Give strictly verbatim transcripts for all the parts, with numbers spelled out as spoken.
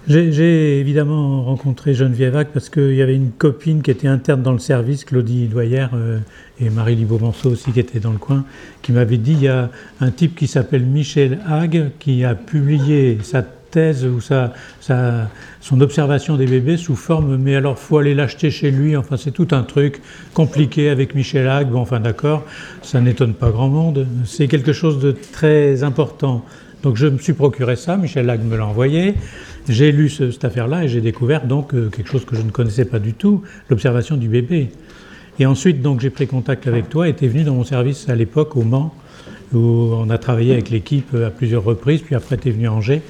J'ai, j'ai évidemment rencontré Geneviève Hague parce qu'il y avait une copine qui était interne dans le service, Claudie Doyère, euh, et Marie-Lie Beaumanceau aussi qui était dans le coin, qui m'avait dit il y a un type qui s'appelle Michel Hague qui a publié sa thèse ou sa, sa, son observation des bébés sous forme, mais alors faut aller l'acheter chez lui, enfin c'est tout un truc compliqué avec Michel Hague, bon enfin d'accord, ça n'étonne pas grand monde, c'est quelque chose de très important. Donc je me suis procuré ça, Michel Hague me l'a envoyé, j'ai lu ce, cette affaire-là et j'ai découvert donc euh, quelque chose que je ne connaissais pas du tout, l'observation du bébé. Et ensuite donc j'ai pris contact avec toi et tu es venu dans mon service à l'époque au Mans, où on a travaillé avec l'équipe à plusieurs reprises, puis après tu es venu à Angers.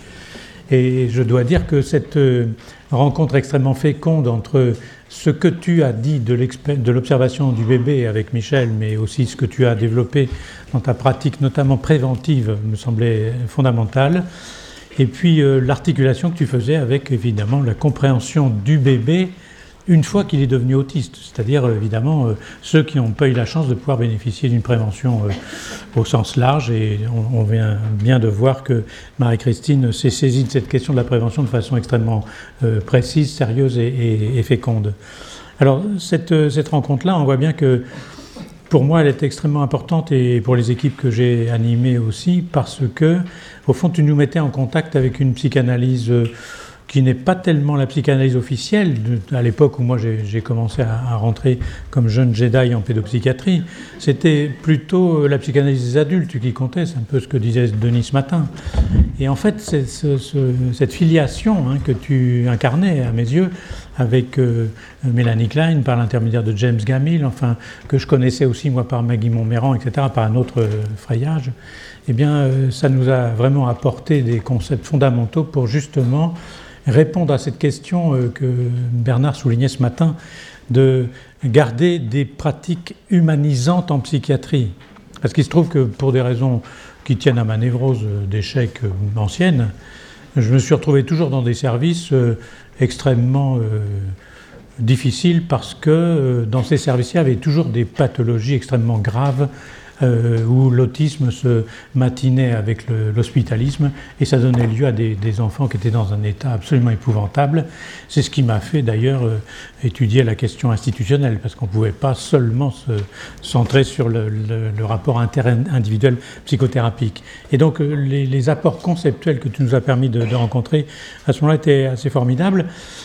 Et je dois dire que cette euh, rencontre extrêmement féconde entre ce que tu as dit de, de l'observation du bébé avec Michel, mais aussi ce que tu as développé dans ta pratique, notamment préventive, me semblait fondamentale. Et puis euh, l'articulation que tu faisais avec, évidemment, la compréhension du bébé une fois qu'il est devenu autiste, c'est-à-dire évidemment euh, ceux qui n'ont pas eu la chance de pouvoir bénéficier d'une prévention euh, au sens large. Et on, on vient bien de voir que Marie-Christine s'est saisie de cette question de la prévention de façon extrêmement euh, précise, sérieuse et, et, et féconde. Alors cette, cette rencontre-là, on voit bien que pour moi, elle est extrêmement importante et pour les équipes que j'ai animées aussi, parce que, au fond, tu nous mettais en contact avec une psychanalyse euh, qui n'est pas tellement la psychanalyse officielle, à l'époque où moi j'ai, j'ai commencé à, à rentrer comme jeune Jedi en pédopsychiatrie, c'était plutôt la psychanalyse des adultes qui comptait, c'est un peu ce que disait Denis ce matin. Et en fait, c'est ce, ce, cette filiation hein, que tu incarnais, à mes yeux, avec euh, Mélanie Klein, par l'intermédiaire de James Gamil, enfin, que je connaissais aussi moi par Maggie Montméran, et cetera, par un autre euh, frayage, eh bien, euh, ça nous a vraiment apporté des concepts fondamentaux pour justement répondre à cette question que Bernard soulignait ce matin, de garder des pratiques humanisantes en psychiatrie. Parce qu'il se trouve que pour des raisons qui tiennent à ma névrose d'échec ancienne, je me suis retrouvé toujours dans des services extrêmement euh, difficiles parce que euh, dans ces services, il y avait toujours des pathologies extrêmement graves Euh, où l'autisme se matinait avec le, l'hospitalisme et ça donnait lieu à des, des enfants qui étaient dans un état absolument épouvantable. C'est ce qui m'a fait d'ailleurs euh, étudier la question institutionnelle, parce qu'on ne pouvait pas seulement se centrer sur le, le, le rapport interindividuel psychothérapique. Et donc euh, les, les apports conceptuels que tu nous as permis de, de rencontrer à ce moment-là étaient assez formidables.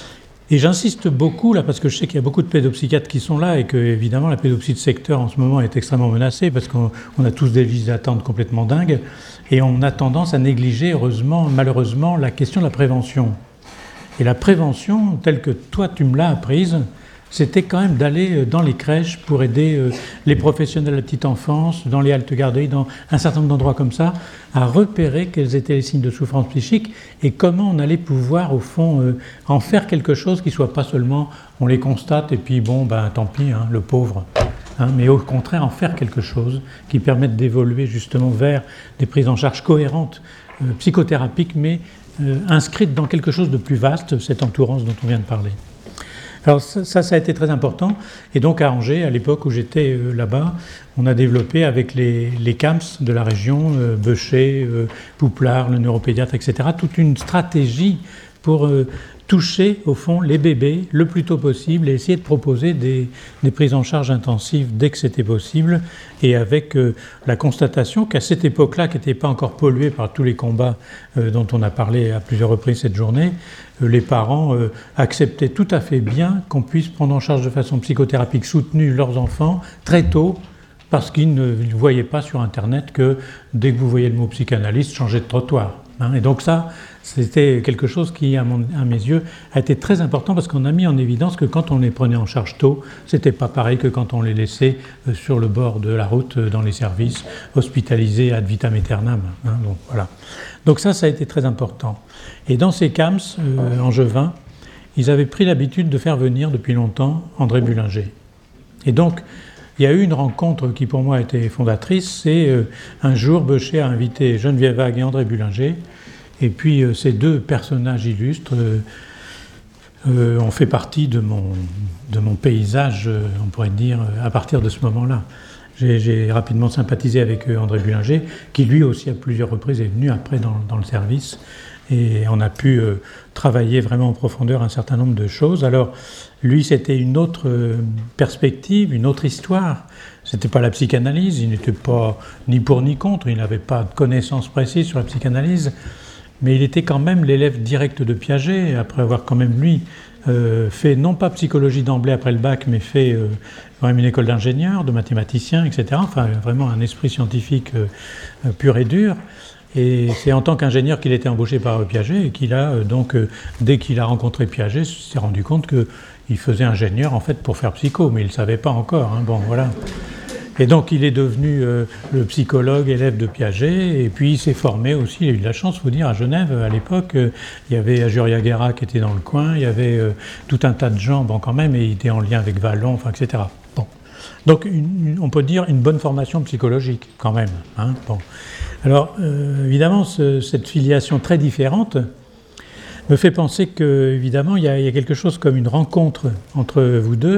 Et j'insiste beaucoup là parce que je sais qu'il y a beaucoup de pédopsychiatres qui sont là et que évidemment la pédopsie de secteur en ce moment est extrêmement menacée parce qu'on on a tous des listes d'attente complètement dingues et on a tendance à négliger heureusement, malheureusement la question de la prévention. Et la prévention telle que toi tu me l'as apprise, c'était quand même d'aller dans les crèches pour aider les professionnels de la petite enfance, dans les haltes garderies, dans un certain nombre d'endroits comme ça, à repérer quels étaient les signes de souffrance psychique et comment on allait pouvoir, au fond, euh, en faire quelque chose qui ne soit pas seulement on les constate et puis bon, ben tant pis, hein, le pauvre. Hein, mais au contraire, en faire quelque chose qui permette d'évoluer justement vers des prises en charge cohérentes, euh, psychothérapiques, mais euh, inscrites dans quelque chose de plus vaste, cette entourance dont on vient de parler. Alors ça, ça, ça a été très important. Et donc à Angers, à l'époque où j'étais euh, là-bas, on a développé avec les, les CAMS de la région, euh, Beuchet, euh, Pouplard, le neuropédiatre, et cetera, toute une stratégie pour euh, toucher, au fond, les bébés le plus tôt possible et essayer de proposer des, des prises en charge intensives dès que c'était possible, et avec euh, la constatation qu'à cette époque-là, qui n'était pas encore polluée par tous les combats euh, dont on a parlé à plusieurs reprises cette journée, euh, les parents euh, acceptaient tout à fait bien qu'on puisse prendre en charge de façon psychothérapique soutenue leurs enfants très tôt, parce qu'ils ne voyaient pas sur Internet que dès que vous voyez le mot psychanalyste, changez de trottoir. Hein. Et donc ça, c'était quelque chose qui, à, mon, à mes yeux, a été très important parce qu'on a mis en évidence que quand on les prenait en charge tôt, c'était pas pareil que quand on les laissait euh, sur le bord de la route, euh, dans les services, hospitalisés ad vitam aeternam. Hein, donc, voilà. Donc ça, ça a été très important. Et dans ces CAMS euh, angevins, ils avaient pris l'habitude de faire venir depuis longtemps André Bullinger. Et donc, il y a eu une rencontre qui pour moi a été fondatrice, c'est euh, un jour Beuchet a invité Geneviève Hague et André Bullinger, et puis euh, ces deux personnages illustres euh, euh, ont fait partie de mon, de mon paysage, euh, on pourrait dire, à partir de ce moment-là. J'ai, j'ai rapidement sympathisé avec euh, André Bullinger, qui lui aussi à plusieurs reprises est venu après dans, dans le service, et on a pu euh, travailler vraiment en profondeur un certain nombre de choses. Alors, lui, c'était une autre euh, perspective, une autre histoire. C'était pas la psychanalyse, il n'était pas ni pour ni contre, il n'avait pas de connaissances précises sur la psychanalyse, mais il était quand même l'élève direct de Piaget, après avoir quand même, lui, euh, fait, non pas psychologie d'emblée après le bac, mais fait euh, quand même une école d'ingénieur, de mathématicien, et cetera. Enfin, vraiment un esprit scientifique euh, euh, pur et dur. Et c'est en tant qu'ingénieur qu'il était embauché par Piaget et qu'il a, euh, donc, euh, dès qu'il a rencontré Piaget, s'est rendu compte qu'il faisait ingénieur, en fait, pour faire psycho, mais il ne le savait pas encore. Hein, bon, voilà. Et donc il est devenu euh, le psychologue, élève de Piaget, et puis il s'est formé aussi, il a eu de la chance, il faut dire, à Genève, à l'époque, euh, il y avait Ajuria Guerra qui était dans le coin, il y avait euh, tout un tas de gens, bon quand même, et il était en lien avec Vallon, enfin, et cetera. Bon. Donc une, une, on peut dire une bonne formation psychologique, quand même. Hein, bon. Alors, euh, évidemment, ce, cette filiation très différente me fait penser qu'évidemment, il y a, il y a quelque chose comme une rencontre entre vous deux,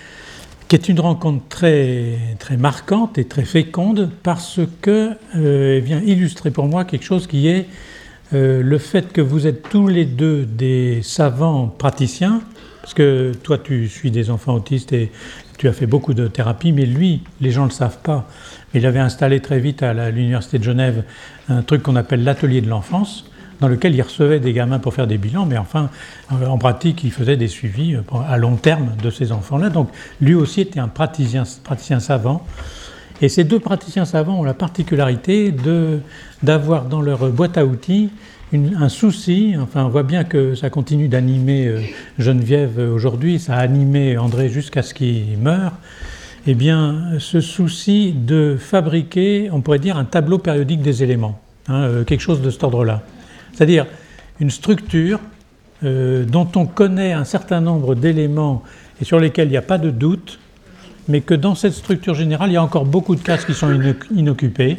qui est une rencontre très, très marquante et très féconde parce que euh, vient illustrer pour moi quelque chose qui est euh, le fait que vous êtes tous les deux des savants praticiens, parce que toi tu suis des enfants autistes et tu as fait beaucoup de thérapie, mais lui, les gens ne le savent pas, il avait installé très vite à la, l'Université de Genève un truc qu'on appelle l'atelier de l'enfance, dans lequel il recevait des gamins pour faire des bilans, mais enfin, en pratique, il faisait des suivis à long terme de ces enfants-là. Donc, lui aussi était un praticien, praticien savant. Et ces deux praticiens savants ont la particularité de, d'avoir dans leur boîte à outils une, un souci, enfin, on voit bien que ça continue d'animer euh, Geneviève aujourd'hui, ça a animé André jusqu'à ce qu'il meure, eh bien, ce souci de fabriquer, on pourrait dire, un tableau périodique des éléments, hein, euh, quelque chose de cet ordre-là. C'est-à-dire une structure euh, dont on connaît un certain nombre d'éléments et sur lesquels il n'y a pas de doute, mais que dans cette structure générale, il y a encore beaucoup de cases qui sont inoccupées,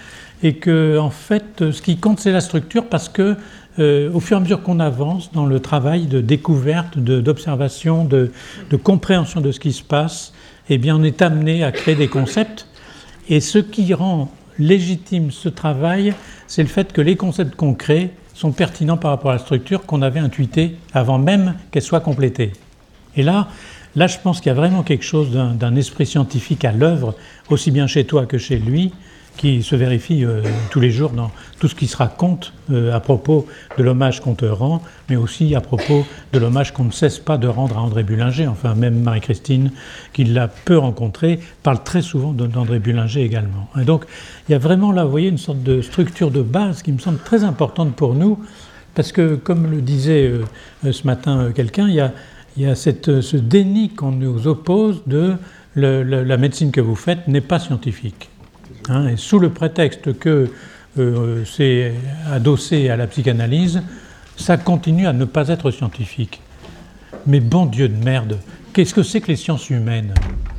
et que, en fait, ce qui compte, c'est la structure, parce que, euh, au fur et à mesure qu'on avance dans le travail de découverte, de, d'observation, de, de compréhension de ce qui se passe, eh bien, on est amené à créer des concepts, et ce qui rend légitime ce travail, c'est le fait que les concepts qu'on crée sont pertinents par rapport à la structure qu'on avait intuitée avant même qu'elle soit complétée. Et là, là, je pense qu'il y a vraiment quelque chose d'un, d'un esprit scientifique à l'œuvre, aussi bien chez toi que chez lui, qui se vérifie euh, tous les jours dans tout ce qui se raconte euh, à propos de l'hommage qu'on te rend, mais aussi à propos de l'hommage qu'on ne cesse pas de rendre à André Bullinger. Enfin, même Marie-Christine, qui l'a peu rencontré, parle très souvent d'André Bullinger également. Et donc, il y a vraiment là, vous voyez, une sorte de structure de base qui me semble très importante pour nous, parce que, comme le disait euh, ce matin euh, quelqu'un, il y a, il y a cette, ce déni qu'on nous oppose de le, le, la médecine que vous faites n'est pas scientifique. Hein, et sous le prétexte que euh, c'est adossé à la psychanalyse, ça continue à ne pas être scientifique. Mais bon Dieu de merde, qu'est-ce que c'est que les sciences humaines ?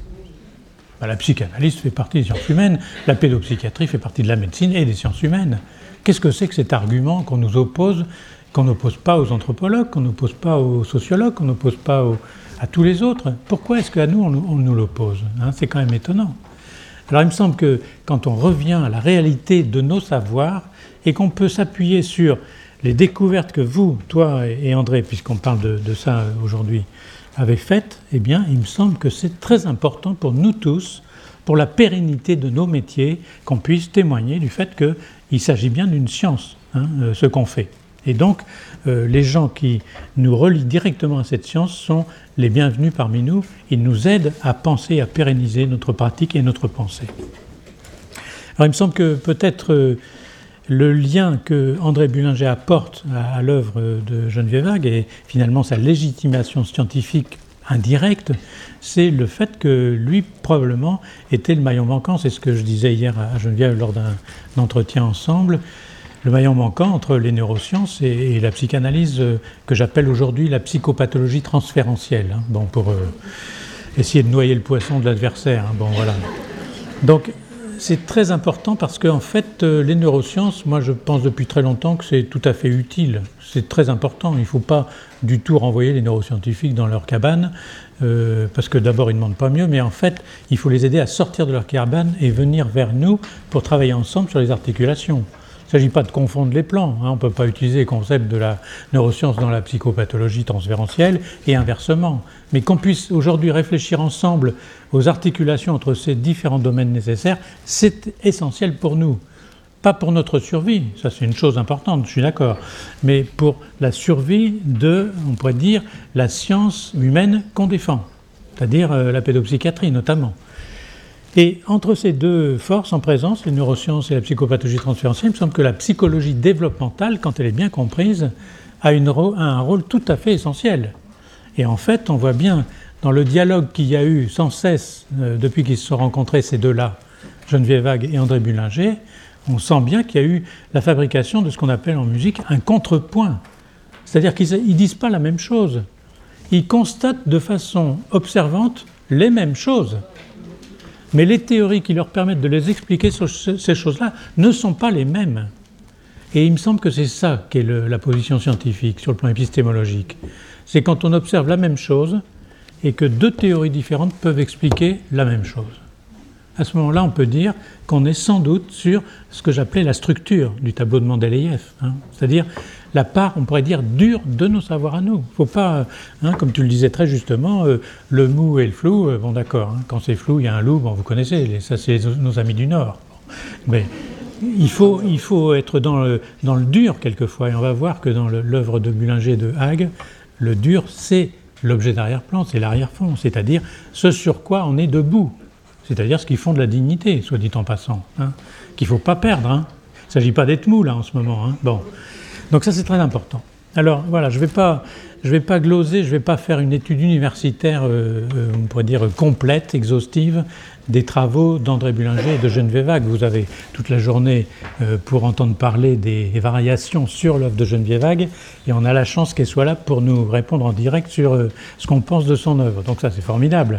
Ben, la psychanalyse fait partie des sciences humaines, la pédopsychiatrie fait partie de la médecine et des sciences humaines. Qu'est-ce que c'est que cet argument qu'on nous oppose, qu'on n'oppose pas aux anthropologues, qu'on n'oppose pas aux sociologues, qu'on n'oppose pas aux, à tous les autres ? Pourquoi est-ce qu'à nous, on, on nous l'oppose, hein ? C'est quand même étonnant. Alors il me semble que quand on revient à la réalité de nos savoirs et qu'on peut s'appuyer sur les découvertes que vous, toi et André, puisqu'on parle de, de ça aujourd'hui, avez faites, eh bien il me semble que c'est très important pour nous tous, pour la pérennité de nos métiers, qu'on puisse témoigner du fait qu'il s'agit bien d'une science, hein, ce qu'on fait. Et donc, euh, les gens qui nous relient directement à cette science sont les bienvenus parmi nous. Ils nous aident à penser, à pérenniser notre pratique et notre pensée. Alors, il me semble que peut-être euh, le lien que André Bullinger apporte à, à l'œuvre de Geneviève Hague et finalement sa légitimation scientifique indirecte, c'est le fait que lui, probablement, était le maillon manquant. C'est ce que je disais hier à Geneviève lors d'un entretien ensemble. Le maillon manquant entre les neurosciences et, et la psychanalyse euh, que j'appelle aujourd'hui la psychopathologie transférentielle. Hein, bon, pour euh, essayer de noyer le poisson de l'adversaire. Hein, bon, voilà. Donc, c'est très important parce qu'en fait, euh, les neurosciences, moi je pense depuis très longtemps que c'est tout à fait utile. C'est très important. Il ne faut pas du tout renvoyer les neuroscientifiques dans leur cabane euh, parce que d'abord ils ne demandent pas mieux, mais en fait, il faut les aider à sortir de leur cabane et venir vers nous pour travailler ensemble sur les articulations. s'agit pas de confondre les plans, hein, on ne peut pas utiliser les concepts de la neuroscience dans la psychopathologie transférentielle et inversement, mais qu'on puisse aujourd'hui réfléchir ensemble aux articulations entre ces différents domaines nécessaires, c'est essentiel pour nous. Pas pour notre survie, ça c'est une chose importante, je suis d'accord, mais pour la survie de, on pourrait dire, la science humaine qu'on défend, c'est-à-dire euh, la pédopsychiatrie notamment. Et entre ces deux forces en présence, les neurosciences et la psychopathologie transférentielle, il me semble que la psychologie développementale, quand elle est bien comprise, a, une, a un rôle tout à fait essentiel. Et en fait, on voit bien dans le dialogue qu'il y a eu sans cesse euh, depuis qu'ils se sont rencontrés, ces deux-là, Geneviève Hague et André Bullinger, on sent bien qu'il y a eu la fabrication de ce qu'on appelle en musique un contrepoint. C'est-à-dire qu'ils ne disent pas la même chose. Ils constatent de façon observante les mêmes choses. Mais les théories qui leur permettent de les expliquer, ces choses-là, ne sont pas les mêmes. Et il me semble que c'est ça qu'est le, la position scientifique sur le plan épistémologique. C'est quand on observe la même chose et que deux théories différentes peuvent expliquer la même chose. À ce moment-là, on peut dire qu'on est sans doute sur ce que j'appelais la structure du tableau de Mendeleïev, hein, c'est-à-dire la part, on pourrait dire, dure de nos savoirs à nous. Il ne faut pas, hein, comme tu le disais très justement, euh, le mou et le flou, euh, bon d'accord, hein, quand c'est flou, il y a un loup, bon vous connaissez, les, ça c'est les, nos amis du Nord. Bon. Mais il faut, il faut être dans le, dans le dur quelquefois, et on va voir que dans l'œuvre de Bullinger et de Hague, le dur c'est l'objet d'arrière-plan, c'est l'arrière-fond, c'est-à-dire ce sur quoi on est debout. C'est-à-dire ce qui fonde la dignité, soit dit en passant, hein, qu'il ne faut pas perdre. Hein. Il ne s'agit pas d'être mou, là, en ce moment. Hein. Bon. Donc ça, c'est très important. Alors, voilà, je ne vais pas, je vais pas gloser, je ne vais pas faire une étude universitaire, euh, euh, on pourrait dire, complète, exhaustive, des travaux d'André Bullinger et de Geneviève Hague. Vous avez toute la journée euh, pour entendre parler des variations sur l'œuvre de Geneviève Hague, et on a la chance qu'elle soit là pour nous répondre en direct sur euh, ce qu'on pense de son œuvre. Donc ça, c'est formidable.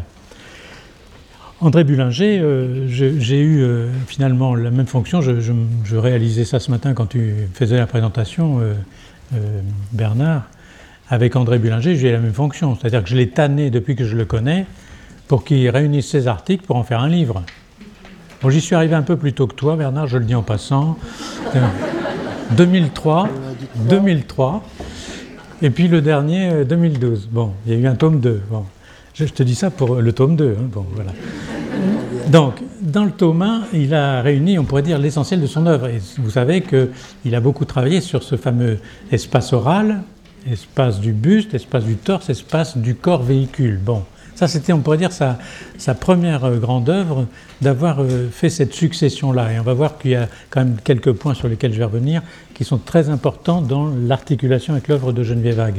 André Bullinger, euh, j'ai eu euh, finalement la même fonction, je, je, je réalisais ça ce matin quand tu faisais la présentation, euh, euh, Bernard, avec André Bullinger, j'ai la même fonction, c'est-à-dire que je l'ai tanné depuis que je le connais pour qu'il réunisse ses articles pour en faire un livre. Bon, j'y suis arrivé un peu plus tôt que toi, Bernard, je le dis en passant, euh, deux mille trois, deux mille trois, et puis le dernier, euh, deux mille douze. Bon, il y a eu un tome deux, bon. Je te dis ça pour le tome deux. Hein, bon, voilà. Donc, dans le tome un, il a réuni, on pourrait dire, l'essentiel de son œuvre. Et vous savez qu'il a beaucoup travaillé sur ce fameux espace oral, espace du buste, espace du torse, espace du corps véhicule. Bon, ça c'était, on pourrait dire, sa, sa première grande œuvre d'avoir fait cette succession-là. Et on va voir qu'il y a quand même quelques points sur lesquels je vais revenir qui sont très importants dans l'articulation avec l'œuvre de Geneviève Hague.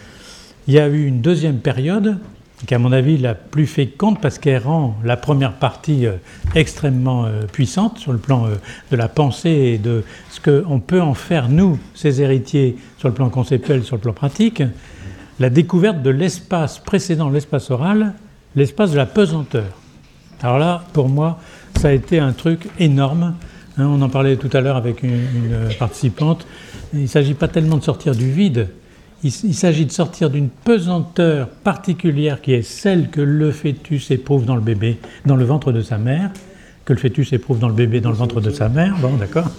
Il y a eu une deuxième période qui est à mon avis la plus féconde parce qu'elle rend la première partie euh, extrêmement euh, puissante sur le plan euh, de la pensée et de ce qu'on peut en faire, nous, ses héritiers, sur le plan conceptuel, sur le plan pratique, la découverte de l'espace précédent, l'espace oral, l'espace de la pesanteur. Alors là, pour moi, ça a été un truc énorme. Hein, on en parlait tout à l'heure avec une, une participante. Il ne s'agit pas tellement de sortir du vide, Il, il s'agit de sortir d'une pesanteur particulière qui est celle que le fœtus éprouve dans le bébé, dans le ventre de sa mère, que le fœtus éprouve dans le bébé, dans le ventre de sa mère, bon d'accord,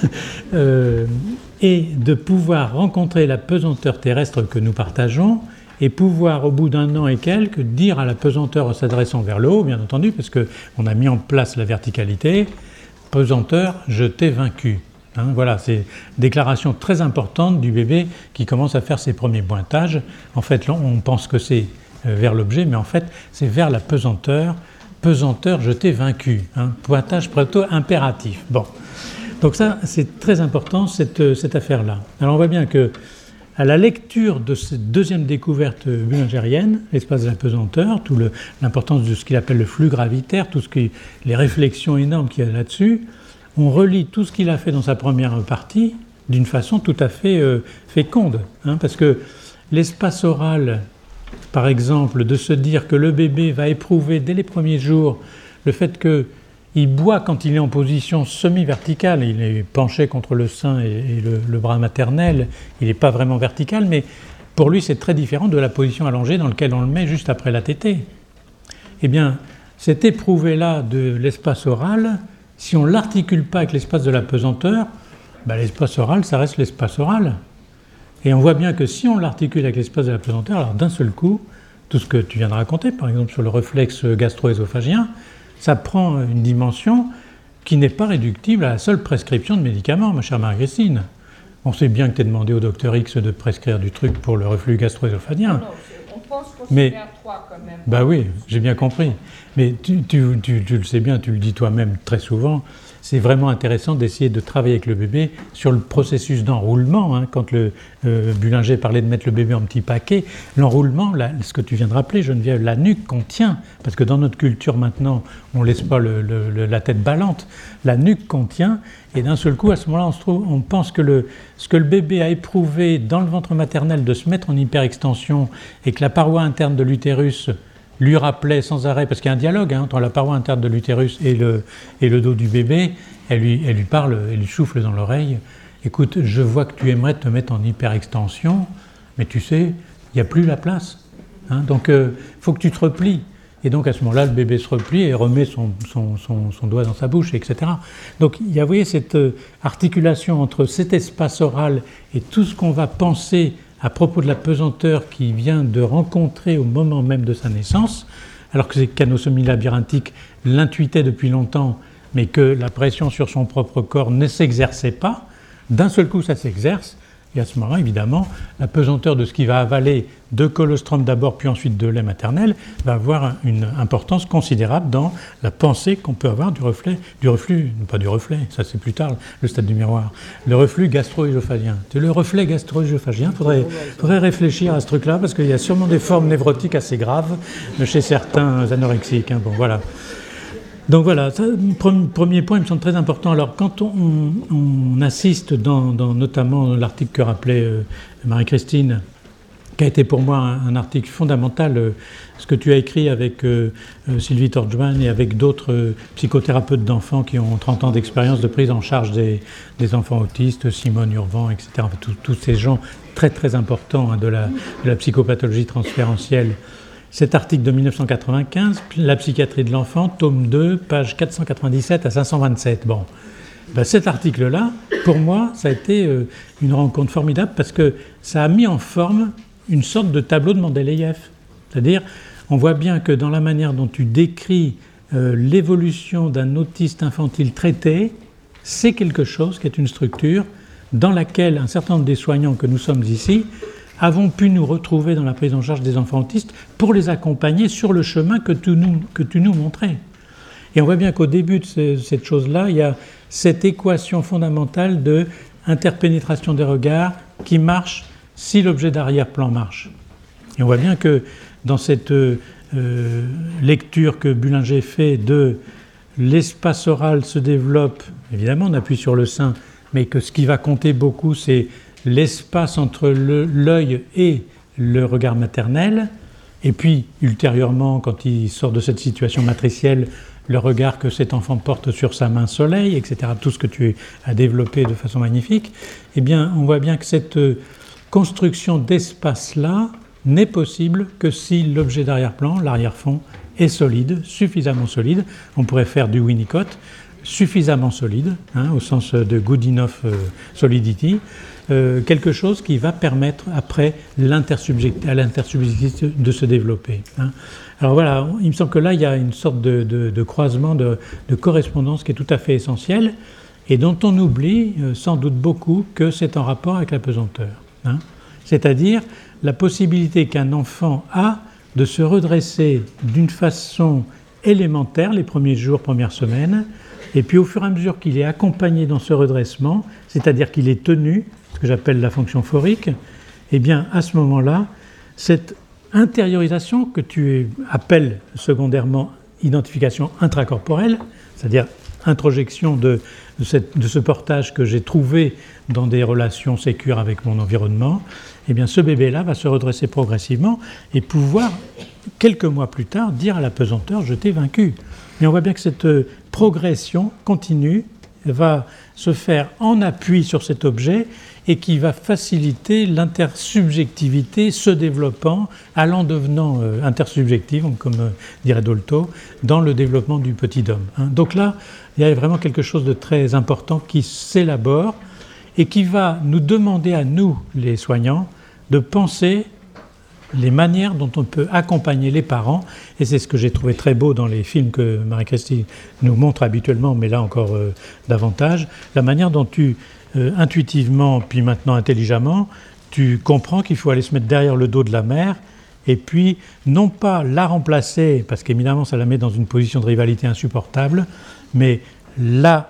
euh, et de pouvoir rencontrer la pesanteur terrestre que nous partageons et pouvoir au bout d'un an et quelques dire à la pesanteur en s'adressant vers le haut, bien entendu, parce qu'on a mis en place la verticalité, pesanteur, je t'ai vaincu. Hein, voilà, c'est une déclaration très importante du bébé qui commence à faire ses premiers pointages. En fait, là, on pense que c'est vers l'objet, mais en fait, c'est vers la pesanteur. Pesanteur, je t'ai vaincu. Hein, pointage plutôt impératif. Bon, donc ça, c'est très important, cette, cette affaire-là. Alors, on voit bien que à la lecture de cette deuxième découverte bullingérienne, l'espace de la pesanteur, toute l'importance de ce qu'il appelle le flux gravitaire, tout ce qui, les réflexions énormes qu'il y a là-dessus, on relit tout ce qu'il a fait dans sa première partie d'une façon tout à fait euh, féconde. Hein, parce que l'espace oral, par exemple, de se dire que le bébé va éprouver dès les premiers jours le fait qu'il boit quand il est en position semi-verticale, il est penché contre le sein et, et le, le bras maternel, il n'est pas vraiment vertical, mais pour lui c'est très différent de la position allongée dans laquelle on le met juste après la tétée. Eh bien, cet éprouvé-là de l'espace oral, si on ne l'articule pas avec l'espace de la pesanteur, ben, l'espace oral, ça reste l'espace oral. Et on voit bien que si on l'articule avec l'espace de la pesanteur, alors d'un seul coup, tout ce que tu viens de raconter, par exemple sur le réflexe gastro-œsophagien, ça prend une dimension qui n'est pas réductible à la seule prescription de médicaments, ma chère Marie-Christine. On sait bien que tu as demandé au docteur X de prescrire du truc pour le reflux gastro-œsophagien. Non, non, on pense qu'on mais, se met à trois quand même. Bah oui, j'ai bien compris. Mais tu, tu, tu, tu le sais bien, tu le dis toi-même très souvent, c'est vraiment intéressant d'essayer de travailler avec le bébé sur le processus d'enroulement. Hein, quand le euh, Bullinger parlait de mettre le bébé en petits paquets, l'enroulement, là, ce que tu viens de rappeler, Geneviève, la nuque qu'on tient, parce que dans notre culture maintenant, on ne laisse pas le, le, le, la tête ballante, la nuque qu'on tient, et d'un seul coup, à ce moment-là, on, se trouve, on pense que le, ce que le bébé a éprouvé dans le ventre maternel de se mettre en hyperextension et que la paroi interne de l'utérus lui rappelait sans arrêt, parce qu'il y a un dialogue hein, entre la paroi interne de l'utérus et le, et le dos du bébé, elle lui, elle lui parle, elle lui souffle dans l'oreille, écoute, je vois que tu aimerais te mettre en hyperextension, mais tu sais, il n'y a plus la place. Hein, donc il euh, faut que tu te replies. Et donc à ce moment-là, le bébé se replie et remet son, son, son, son doigt dans sa bouche, et cetera. Donc il y a, vous voyez, cette euh, articulation entre cet espace oral et tout ce qu'on va penser à propos de la pesanteur qu'il vient de rencontrer au moment même de sa naissance, alors que ces canosomie labyrinthique l'intuitait depuis longtemps, mais que la pression sur son propre corps ne s'exerçait pas, d'un seul coup ça s'exerce, et à ce moment-là, évidemment, la pesanteur de ce qui va avaler de colostrum d'abord, puis ensuite de lait maternel, va avoir une importance considérable dans la pensée qu'on peut avoir du reflet, du reflux, pas du reflet, ça c'est plus tard, le stade du miroir, le reflux gastro-œsophagien. Le reflet gastro-œsophagien, il faudrait, faudrait réfléchir à ce truc-là, parce qu'il y a sûrement des formes névrotiques assez graves chez certains anorexiques. Hein, bon, voilà. Donc voilà, ça, premier point, il me semble très important. Alors quand on, on assiste dans, dans notamment l'article que rappelait euh, Marie-Christine, qui a été pour moi un, un article fondamental, euh, ce que tu as écrit avec euh, euh, Sylvie Torjman et avec d'autres euh, psychothérapeutes d'enfants qui ont trente ans d'expérience de prise en charge des, des enfants autistes, Simone Urvan, et cetera. Enfin, tous ces gens très très importants hein, de, la, de la psychopathologie transférentielle. Cet article de mille neuf cent quatre-vingt-quinze, La psychiatrie de l'enfant, tome deux, page quatre cent quatre-vingt-dix-sept à cinq cent vingt-sept. Bon, ben cet article-là, pour moi, ça a été euh, une rencontre formidable parce que ça a mis en forme une sorte de tableau de Mendeleïev. C'est-à-dire, on voit bien que dans la manière dont tu décris euh, l'évolution d'un autiste infantile traité, c'est quelque chose qui est une structure dans laquelle un certain nombre des soignants que nous sommes ici avons pu nous retrouver dans la prise en charge des enfants autistes pour les accompagner sur le chemin que tu nous, que tu nous montrais. Et on voit bien qu'au début de ce, cette chose-là, il y a cette équation fondamentale de interpénétration des regards qui marche si l'objet d'arrière-plan marche. Et on voit bien que dans cette euh, lecture que Bullinger fait de l'espace oral se développe, évidemment on appuie sur le sein, mais que ce qui va compter beaucoup c'est l'espace entre le, l'œil et le regard maternel, et puis ultérieurement, quand il sort de cette situation matricielle, le regard que cet enfant porte sur sa main soleil, et cetera, tout ce que tu as développé de façon magnifique, eh bien, on voit bien que cette construction d'espace-là n'est possible que si l'objet d'arrière-plan, l'arrière-fond, est solide, suffisamment solide. On pourrait faire du Winnicott, suffisamment solide, hein, au sens de good enough euh, solidity, euh, quelque chose qui va permettre après l'intersubject- à l'intersubjectivité de se développer. Hein. Alors voilà, il me semble que là, il y a une sorte de, de, de croisement, de, de correspondance qui est tout à fait essentielle et dont on oublie euh, sans doute beaucoup que c'est en rapport avec la pesanteur. Hein. C'est-à-dire la possibilité qu'un enfant a de se redresser d'une façon élémentaire les premiers jours, premières semaines, et puis au fur et à mesure qu'il est accompagné dans ce redressement, c'est-à-dire qu'il est tenu, ce que j'appelle la fonction phorique, eh bien à ce moment-là, cette intériorisation que tu appelles secondairement identification intracorporelle, c'est-à-dire introjection de, de, cette, de ce portage que j'ai trouvé dans des relations sécures avec mon environnement, eh bien ce bébé-là va se redresser progressivement et pouvoir, quelques mois plus tard, dire à la pesanteur « je t'ai vaincu ». Mais on voit bien que cette progression continue va se faire en appui sur cet objet et qui va faciliter l'intersubjectivité se développant, allant devenant euh, intersubjective, comme euh, dirait Dolto, dans le développement du petit homme. Hein. Donc là, il y a vraiment quelque chose de très important qui s'élabore et qui va nous demander à nous, les soignants, de penser les manières dont on peut accompagner les parents, et c'est ce que j'ai trouvé très beau dans les films que Marie-Christine nous montre habituellement, mais là encore euh, davantage, la manière dont tu, euh, intuitivement, puis maintenant intelligemment, tu comprends qu'il faut aller se mettre derrière le dos de la mère, et puis non pas la remplacer, parce qu'évidemment ça la met dans une position de rivalité insupportable, mais la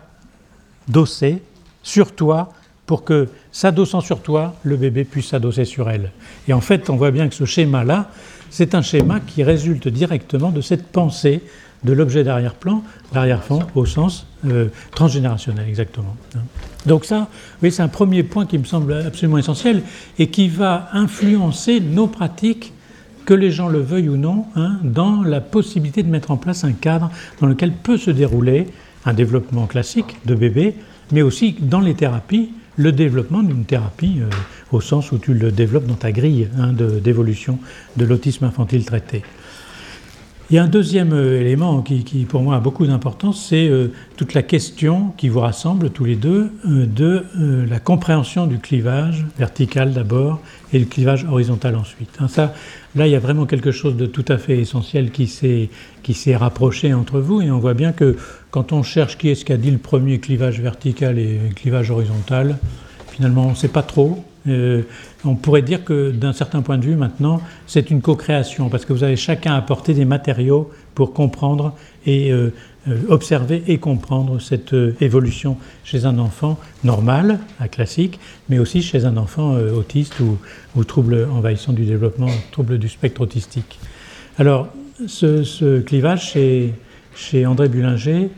dosser sur toi, pour que, s'adossant sur toi, le bébé puisse s'adosser sur elle. Et en fait, on voit bien que ce schéma-là, c'est un schéma qui résulte directement de cette pensée de l'objet d'arrière-plan, d'arrière-fond, au sens euh, transgénérationnel, exactement. Donc ça, oui, c'est un premier point qui me semble absolument essentiel et qui va influencer nos pratiques, que les gens le veuillent ou non, hein, dans la possibilité de mettre en place un cadre dans lequel peut se dérouler un développement classique de bébé, mais aussi dans les thérapies, le développement d'une thérapie euh, au sens où tu le développes dans ta grille hein, de, d'évolution de l'autisme infantile traité. Il y a un deuxième euh, élément qui, qui pour moi a beaucoup d'importance, c'est euh, toute la question qui vous rassemble tous les deux euh, de euh, la compréhension du clivage vertical d'abord et le clivage horizontal ensuite. Hein, ça, là, il y a vraiment quelque chose de tout à fait essentiel qui s'est, qui s'est rapproché entre vous, et on voit bien que quand on cherche qui est-ce qui a dit le premier clivage vertical et clivage horizontal, finalement, on ne sait pas trop. Euh, on pourrait dire que d'un certain point de vue, maintenant, c'est une co-création, parce que vous avez chacun apporté des matériaux pour comprendre et euh, euh, observer et comprendre cette euh, évolution chez un enfant normal, à classique, mais aussi chez un enfant euh, autiste ou, ou trouble envahissant du développement, trouble du spectre autistique. Alors, ce, ce clivage chez, chez André Bullinger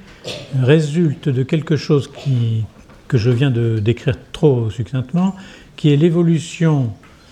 résulte de quelque chose qui, que je viens de décrire trop succinctement, qui est l'évolution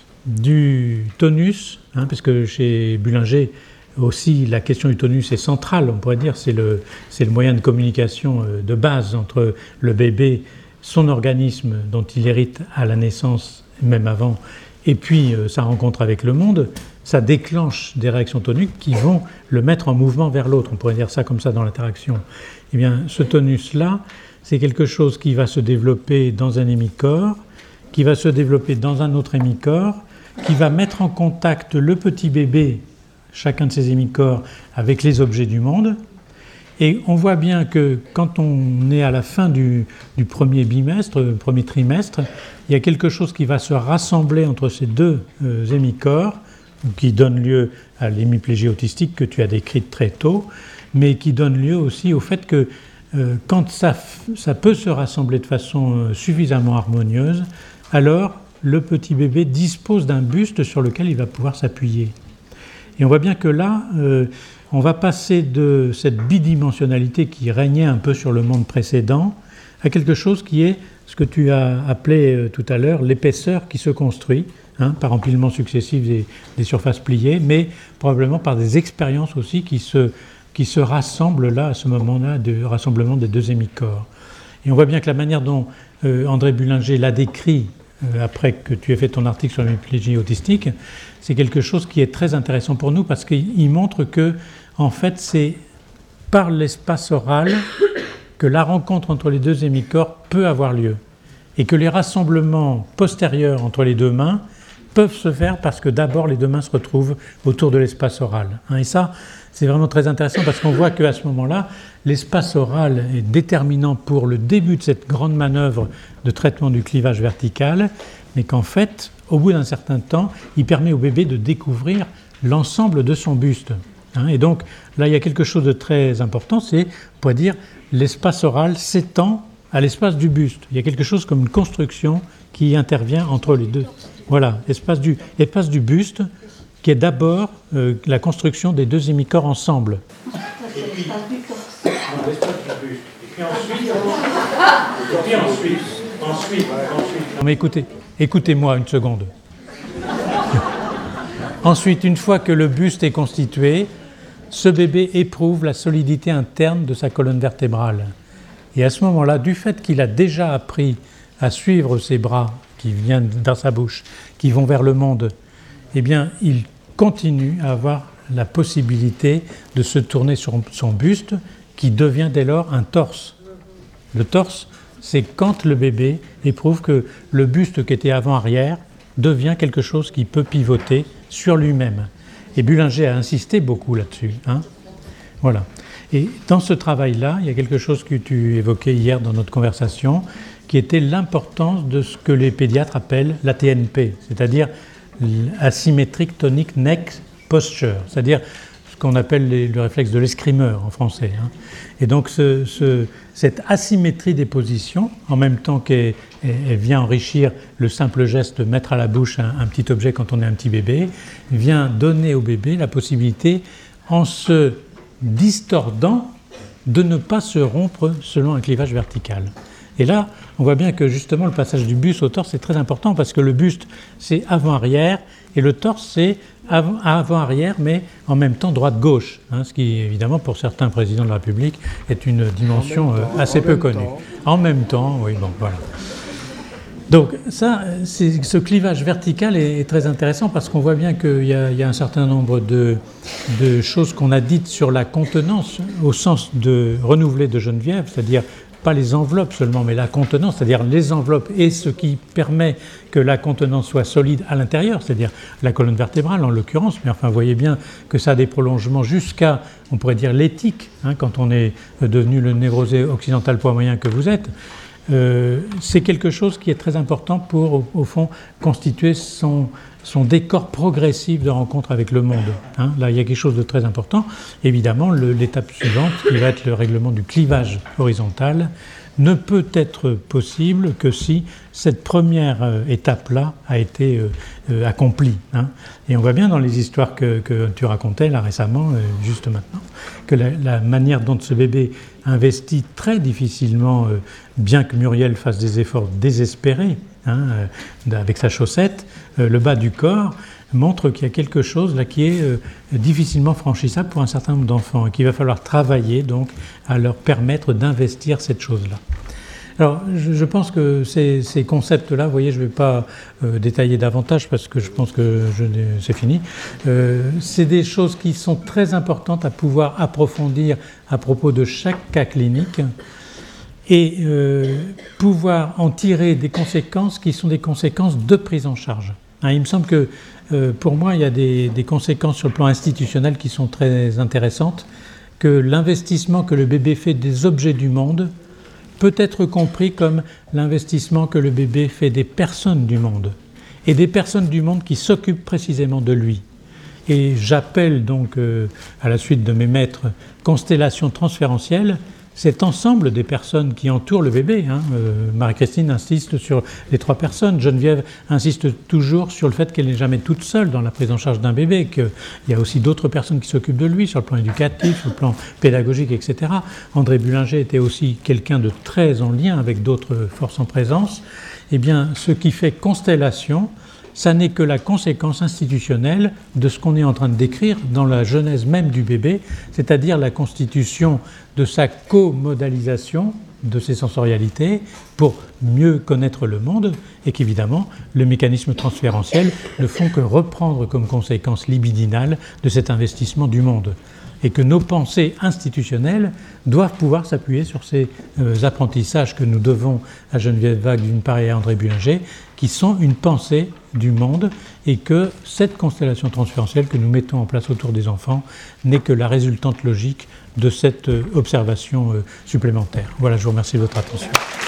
du tonus, hein, parce que chez Bullinger aussi la question du tonus est centrale, on pourrait dire, c'est le, c'est le moyen de communication de base entre le bébé, son organisme dont il hérite à la naissance, même avant, et puis euh, sa rencontre avec le monde. Ça déclenche des réactions toniques qui vont le mettre en mouvement vers l'autre, on pourrait dire ça comme ça dans l'interaction. Eh bien, ce tonus-là, c'est quelque chose qui va se développer dans un hémicorps, qui va se développer dans un autre hémicorps, qui va mettre en contact le petit bébé, chacun de ces hémicorps, avec les objets du monde. Et on voit bien que quand on est à la fin du, du premier bimestre, premier trimestre, il y a quelque chose qui va se rassembler entre ces deux euh, hémicorps, qui donne lieu à l'hémiplégie autistique que tu as décrite très tôt, mais qui donne lieu aussi au fait que euh, quand ça, ça peut se rassembler de façon euh, suffisamment harmonieuse, alors le petit bébé dispose d'un buste sur lequel il va pouvoir s'appuyer. Et on voit bien que là, euh, on va passer de cette bidimensionnalité qui régnait un peu sur le monde précédent à quelque chose qui est ce que tu as appelé euh, tout à l'heure l'épaisseur qui se construit, hein, par empilement successif des, des surfaces pliées, mais probablement par des expériences aussi qui se, qui se rassemblent là, à ce moment-là, du rassemblement des deux hémicorps. Et on voit bien que la manière dont euh, André Bullinger l'a décrit, euh, après que tu aies fait ton article sur l'hémiplégie autistique, c'est quelque chose qui est très intéressant pour nous parce qu'il montre que, en fait, c'est par l'espace oral que la rencontre entre les deux hémicorps peut avoir lieu et que les rassemblements postérieurs entre les deux mains peuvent se faire parce que d'abord les deux mains se retrouvent autour de l'espace oral. Et ça, c'est vraiment très intéressant parce qu'on voit qu'à ce moment-là, l'espace oral est déterminant pour le début de cette grande manœuvre de traitement du clivage vertical, mais qu'en fait, au bout d'un certain temps, il permet au bébé de découvrir l'ensemble de son buste. Et donc, là, il y a quelque chose de très important, c'est, on pourrait dire, l'espace oral s'étend à l'espace du buste. Il y a quelque chose comme une construction qui intervient entre les deux. Voilà, l'espace du, l'espace du buste, qui est d'abord euh, la construction des deux hémicorps ensemble. Ça, c'est l'espace du torse. Non, l'espace du buste. Et puis ensuite, et puis ensuite, ensuite, ensuite. Non mais écoutez, écoutez-moi une seconde. Ensuite, une fois que le buste est constitué, ce bébé éprouve la solidité interne de sa colonne vertébrale. Et à ce moment-là, du fait qu'il a déjà appris à suivre ses bras qui viennent dans sa bouche, qui vont vers le monde, eh bien, il continue à avoir la possibilité de se tourner sur son buste, qui devient dès lors un torse. Le torse, c'est quand le bébé éprouve que le buste qui était avant-arrière devient quelque chose qui peut pivoter sur lui-même. Et Bullinger a insisté beaucoup là-dessus. Hein. Voilà. Et dans ce travail-là, il y a quelque chose que tu évoquais hier dans notre conversation, qui était l'importance de ce que les pédiatres appellent l'A T N P, c'est-à-dire l'Asymmetric Tonic Neck Posture, c'est-à-dire ce qu'on appelle les, le réflexe de l'escrimeur en français. Hein. Et donc ce, ce, cette asymétrie des positions, en même temps qu'elle elle vient enrichir le simple geste de mettre à la bouche un, un petit objet quand on est un petit bébé, vient donner au bébé la possibilité, en se distordant, de ne pas se rompre selon un clivage vertical. Et là, on voit bien que justement le passage du buste au torse est très important parce que le buste c'est avant-arrière et le torse c'est avant-arrière mais en même temps droite-gauche, hein, ce qui évidemment pour certains présidents de la République est une dimension temps, euh, assez peu connue. Temps. En même temps, oui, bon, voilà. Donc ça, c'est, ce clivage vertical est, est très intéressant parce qu'on voit bien qu'il y a, il y a un certain nombre de, de choses qu'on a dites sur la contenance au sens de renouveler de Geneviève, c'est-à-dire pas les enveloppes seulement, mais la contenance, c'est-à-dire les enveloppes et ce qui permet que la contenance soit solide à l'intérieur, c'est-à-dire la colonne vertébrale en l'occurrence, mais enfin vous voyez bien que ça a des prolongements jusqu'à, on pourrait dire l'éthique, hein, quand on est devenu le névrosé occidental poids moyen que vous êtes. Euh, c'est quelque chose qui est très important pour, au, au fond, constituer son, son décor progressif de rencontre avec le monde. Hein. Là, il y a quelque chose de très important. Évidemment, le, l'étape suivante, qui va être le règlement du clivage horizontal, ne peut être possible que si cette première euh, étape-là a été euh, euh, accomplie. Hein. Et on voit bien dans les histoires que, que tu racontais là récemment, euh, juste maintenant, que la, la manière dont ce bébé investit très difficilement, euh, bien que Muriel fasse des efforts désespérés, hein, euh, avec sa chaussette, euh, le bas du corps, montre qu'il y a quelque chose là qui est euh, difficilement franchissable pour un certain nombre d'enfants et qu'il va falloir travailler donc à leur permettre d'investir cette chose-là. Alors je, je pense que ces, ces concepts-là, vous voyez, je ne vais pas euh, détailler davantage parce que je pense que je, c'est fini. Euh, c'est des choses qui sont très importantes à pouvoir approfondir à propos de chaque cas clinique et euh, pouvoir en tirer des conséquences qui sont des conséquences de prise en charge. Hein, il me semble que Euh, pour moi, il y a des, des conséquences sur le plan institutionnel qui sont très intéressantes, que l'investissement que le bébé fait des objets du monde peut être compris comme l'investissement que le bébé fait des personnes du monde, et des personnes du monde qui s'occupent précisément de lui. Et j'appelle donc, euh, à la suite de mes maîtres, constellation transférentielle, cet ensemble des personnes qui entourent le bébé. Hein. Euh, Marie-Christine insiste sur les trois personnes. Geneviève insiste toujours sur le fait qu'elle n'est jamais toute seule dans la prise en charge d'un bébé, qu'il y a aussi d'autres personnes qui s'occupent de lui sur le plan éducatif, sur le plan pédagogique, et cetera. André Bullinger était aussi quelqu'un de très en lien avec d'autres forces en présence. Eh bien, ce qui fait constellation, ça n'est que la conséquence institutionnelle de ce qu'on est en train de décrire dans la genèse même du bébé, c'est-à-dire la constitution de sa comodalisation de ses sensorialités pour mieux connaître le monde et qu'évidemment le mécanisme transférentiel ne font que reprendre comme conséquence libidinale de cet investissement du monde. Et que nos pensées institutionnelles doivent pouvoir s'appuyer sur ces euh, apprentissages que nous devons à Geneviève Vague d'une part et à André Bullinger, qui sont une pensée du monde, et que cette constellation transférentielle que nous mettons en place autour des enfants n'est que la résultante logique de cette euh, observation euh, supplémentaire. Voilà, je vous remercie de votre attention.